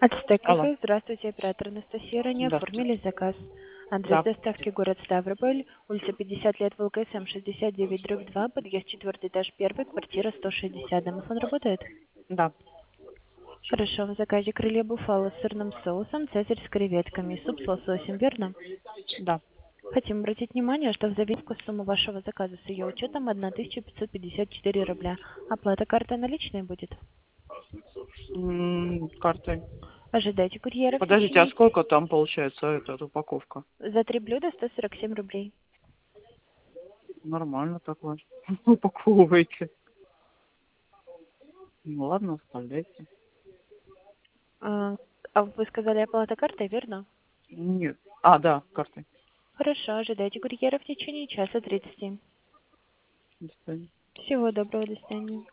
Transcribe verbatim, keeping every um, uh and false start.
Ацтек Алло. кафе. Здравствуйте, оператор Анастасия. Ранее Здравствуйте. оформили заказ. Адрес Да. доставки город Ставрополь, улица пятьдесят лет, ВЛКСМ шестьдесят девять дробь два, подъезд четвертый этаж первый, квартира сто шестьдесят. Домофон работает? Да. Хорошо, в заказе крылья буфало с сырным соусом, цезарь с креветками, суп с лососем, верно? Да. Хотим обратить внимание, что в зависимости от суммы вашего заказа с ее учетом тысяча пятьсот пятьдесят четыре рубля. Оплата картой наличной будет? М, Картой. Ожидайте курьера в Подождите, а течение... сколько там получается эта упаковка? За три блюда сто сорок семь рублей. Нормально так вы упаковываете. Ну ладно, оставляйте. А, а вы сказали оплата картой, верно? Нет. А, да, картой. Хорошо, ожидайте курьера в течение часа тридцати. До свидания. Всего доброго, до свидания.